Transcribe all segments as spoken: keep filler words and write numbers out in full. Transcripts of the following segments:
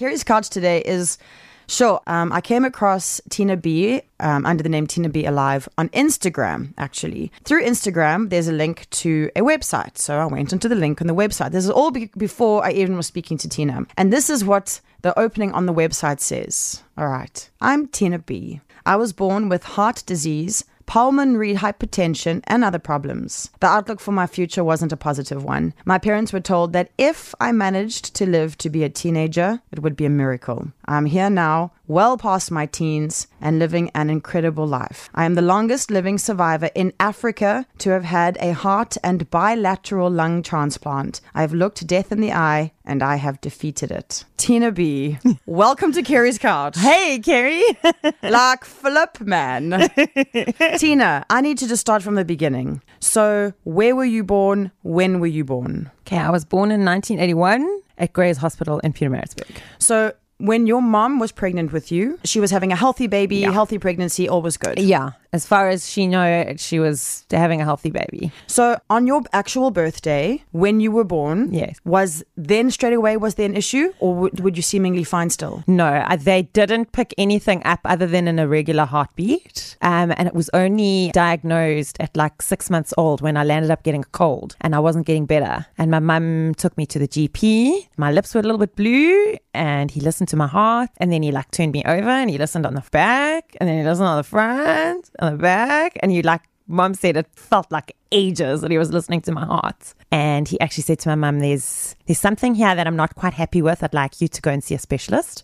Carrie's Couch today is, sure, um, I came across Tina B um, under the name Tina B Alive on Instagram, actually. Through Instagram, there's a link to a website. So I went into the link on the website. This is all be- before I even was speaking to Tina. And this is what the opening on the website says. All right. I'm Tina B. I was born with heart disease, pulmonary hypertension, and other problems. The outlook for my future wasn't a positive one. My parents were told that if I managed to live to be a teenager, it would be a miracle. I'm here now, well past my teens, and living an incredible life. I am the longest living survivor in Africa to have had a heart and bilateral lung transplant. I've looked death in the eye, and I have defeated it. Tina B, welcome to Carrie's Couch. Hey, Carrie. Like flip, man. Tina, I need to just start from the beginning. So, where were you born? When were you born? Okay, I was born in nineteen eighty-one at Grey's Hospital in Pietermaritzburg. So, when your mom was pregnant with you, she was having a healthy baby, Yeah. healthy pregnancy, all was good. Yeah, as far as she knew, she was having a healthy baby. So, on your actual birthday, when you were born, Yes. was then straight away, was there an issue, or would, would you seemingly fine still? No, I- they didn't pick anything up other than an irregular heartbeat. Um, and it was only diagnosed at like six months old when I landed up getting a cold and I wasn't getting better. And my mum took me to the G P. My lips were a little bit blue and he listened to my heart, and then he like turned me over and he listened on the back, and then he listened on the front, on the back, and you like, Mum said it felt like ages that he was listening to my heart. And he actually said to my mum, there's there's something here that I'm not quite happy with. I'd like you to go and see a specialist.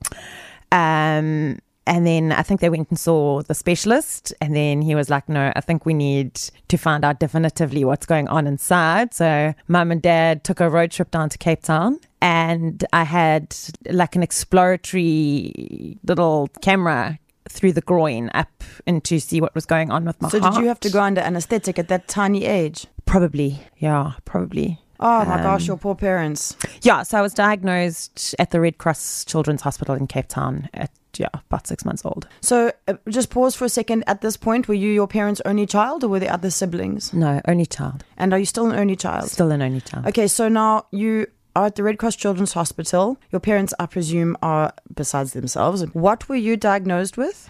Um, and then I think they went and saw the specialist. And then he was like, no, I think we need to find out definitively what's going on inside. So Mum and Dad took a road trip down to Cape Town. And I had like an exploratory little camera through the groin up and to see what was going on with my So, heart. did you have to go under anesthetic at that tiny age? Probably, yeah, probably. Oh my Um, gosh, your poor parents. Yeah, so I was diagnosed at the Red Cross Children's Hospital in Cape Town at, yeah, about six months old. So, uh, just pause for a second. At this point, were you your parents' only child, or were there other siblings? No, only child. And are you still an only child? Still an only child. Okay, so now you are at the Red Cross Children's Hospital. Your parents, I presume, are, besides themselves, what were you diagnosed with?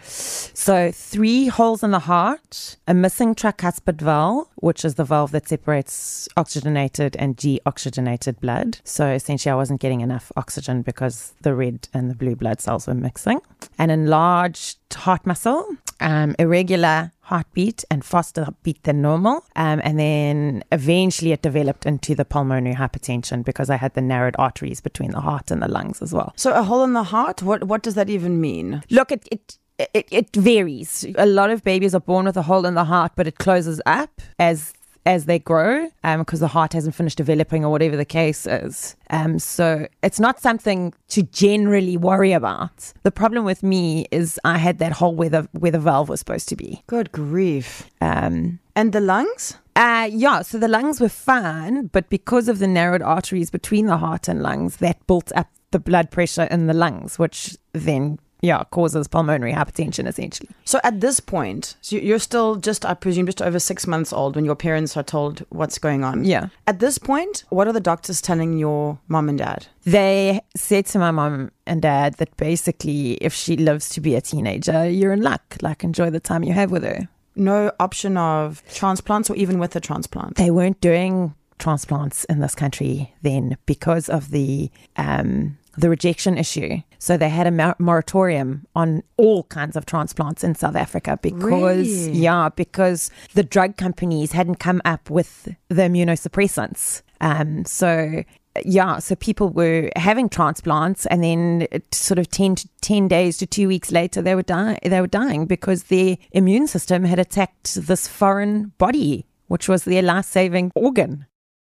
So three holes in the heart, a missing tricuspid valve, which is the valve that separates oxygenated and deoxygenated blood. So essentially I wasn't getting enough oxygen because the red and the blue blood cells were mixing. An enlarged heart muscle, um, irregular heartbeat and faster beat than normal. Um, and then eventually it developed into the pulmonary hypertension because I had the narrowed arteries between the heart and the lungs as well. So, a hole in the heart, what, what does that even mean? Look, it, it it it varies. A lot of babies are born with a hole in the heart, but it closes up as as they grow, um, because the heart hasn't finished developing or whatever the case is. Um, so it's not something to generally worry about. The problem with me is I had that hole where the where the valve was supposed to be. Good grief. Um, And the lungs? uh, yeah, so the lungs were fine, but because of the narrowed arteries between the heart and lungs, that built up the blood pressure in the lungs, which then yeah, causes pulmonary hypertension essentially. So at this point, so you're still just, I presume, just over six months old when your parents are told what's going on. Yeah. At this point, what are the doctors telling your mom and dad? They said to my mom and dad that basically if she lives to be a teenager, you're in luck. Like, enjoy the time you have with her. No option of transplants or even with a transplant? They weren't doing transplants in this country then because of the um, the rejection issue. So they had a mor- moratorium on all kinds of transplants in South Africa because, Really? yeah, because the drug companies hadn't come up with the immunosuppressants. Um, so yeah, so people were having transplants, and then it sort of ten to ten days to two weeks later, they were dying. They were dying because their immune system had attacked this foreign body, which was their life-saving organ.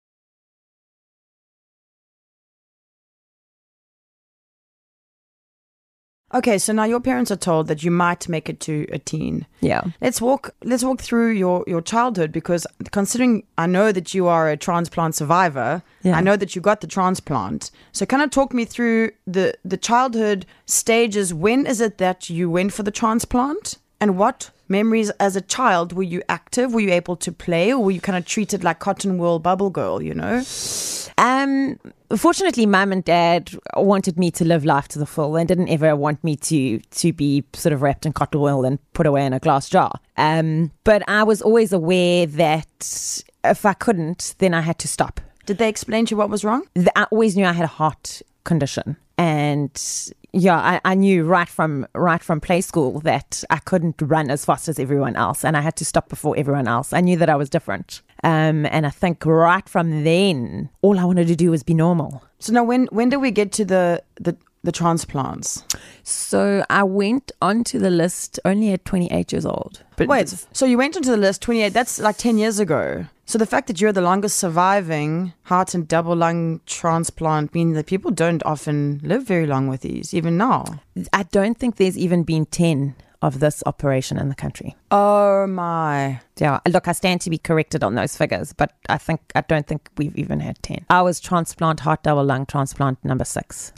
Okay, so now your parents are told that you might make it to a teen. Yeah. Let's walk let's walk through your, your childhood, because considering I know that you are a transplant survivor, Yeah. I know that you got the transplant. So kind of talk me through the, the childhood stages. When is it that you went for the transplant? And what memories as a child? Were you active? Were you able to play? Or were you kind of treated like cotton wool bubble girl, you know? Um, fortunately, mum and dad wanted me to live life to the full. They didn't ever want me to to be sort of wrapped in cotton wool and put away in a glass jar. Um, but I was always aware that if I couldn't, then I had to stop. Did they explain to you what was wrong? I always knew I had a heart condition, and yeah, I, I knew right from right from play school that I couldn't run as fast as everyone else, and I had to stop before everyone else. I knew that I was different. Um, and I think right from then, all I wanted to do was be normal. So now, when when did we get to the the, the transplants? So I went onto the list only at twenty-eight years old. But wait, so you went onto the list twenty-eight? That's like ten years ago. So the fact that you're the longest surviving heart and double lung transplant means that people don't often live very long with these, even now. I don't think there's even been ten of this operation in the country. Oh my. Yeah, look, I stand to be corrected on those figures, but I think I don't think we've even had ten. I was transplant, heart double lung transplant number six.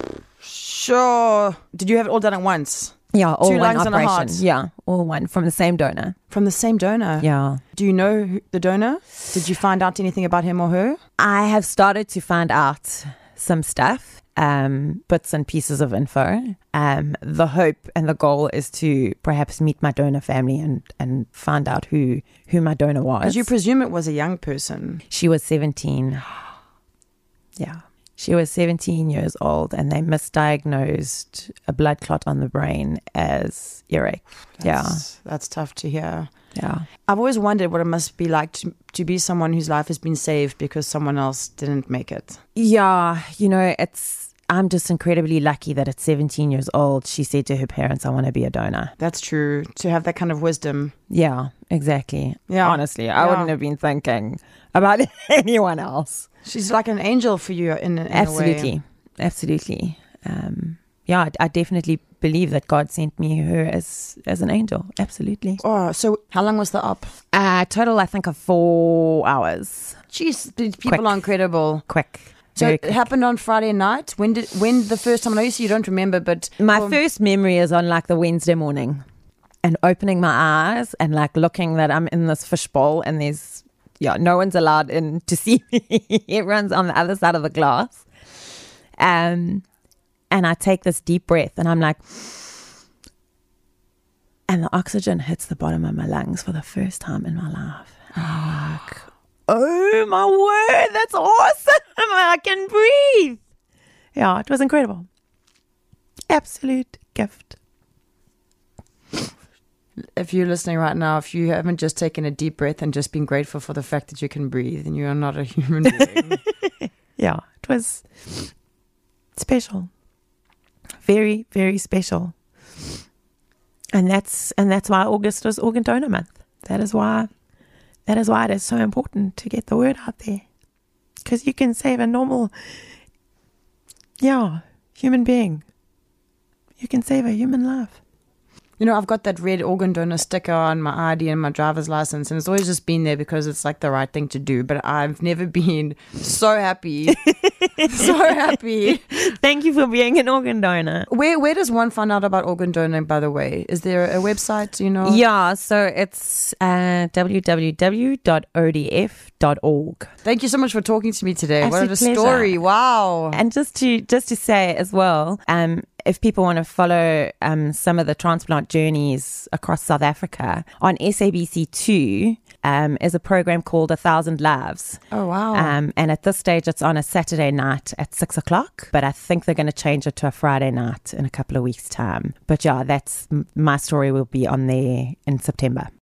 Sure. Did you have it all done at once? Yeah, all Two one lungs operation. and a heart. Yeah, all one from the same donor. From the same donor? Yeah. Do you know who, the donor? Did you find out anything about him or her? I have started to find out some stuff, um, bits and pieces of info. Um, the hope and the goal is to perhaps meet my donor family and, and find out who, who my donor was. Because you presume it was a young person. She was seventeen. Yeah. She was seventeen years old, and they misdiagnosed a blood clot on the brain as earache. That's, yeah. That's tough to hear. Yeah. I've always wondered what it must be like to, to be someone whose life has been saved because someone else didn't make it. Yeah. You know, it's, I'm just incredibly lucky that at seventeen years old, she said to her parents, I want to be a donor. That's true. To have that kind of wisdom. Yeah, exactly. Yeah. Honestly, I Yeah. wouldn't have been thinking about anyone else. She's like an angel for you in, in Absolutely. a way. Absolutely. Um, yeah, I, I definitely believe that God sent me her as, as an angel. Absolutely. Oh, so how long was the op? Uh, total, I think, of four hours. Jeez, these people Quick. are incredible. Quick. So Very it quick. happened on Friday night. When did when the first time? I know you say you don't remember, but My um, first memory is on like the Wednesday morning and opening my eyes and like looking that I'm in this fishbowl and there's, yeah, no one's allowed in to see me. Everyone's on the other side of the glass. Um, and I take this deep breath and I'm like, and the oxygen hits the bottom of my lungs for the first time in my life. And I'm like, oh my word, that's awesome. I can breathe. Yeah, it was incredible. Absolute gift. if you're listening right now, if you haven't just taken a deep breath and just been grateful for the fact that you can breathe, then you are not a human being. Yeah, it was special. Very, very special. And that's and that's why August is Organ Donor Month. That is why that is why it is so important to get the word out there. Because you can save a normal, yeah, human being. You can save a human life. You know, I've got that red organ donor sticker on my I D and my driver's license, and it's always just been there because it's like the right thing to do. But I've never been so happy, so happy. Thank you for being an organ donor. Where where does one find out about organ donating, by the way? Is there a website, you know? Yeah, so it's uh, w w w dot o d f dot org. Thank you so much for talking to me today. Absolute what a pleasure. story. Wow. And just to just to say as well, um, if people want to follow um, some of the transplant journeys across South Africa, on S A B C two um, is a program called A Thousand Lives. Oh, wow. Um, and at this stage, it's on a Saturday night at six o'clock. But I think they're going to change it to a Friday night in a couple of weeks' time. But yeah, that's my story will be on there in September.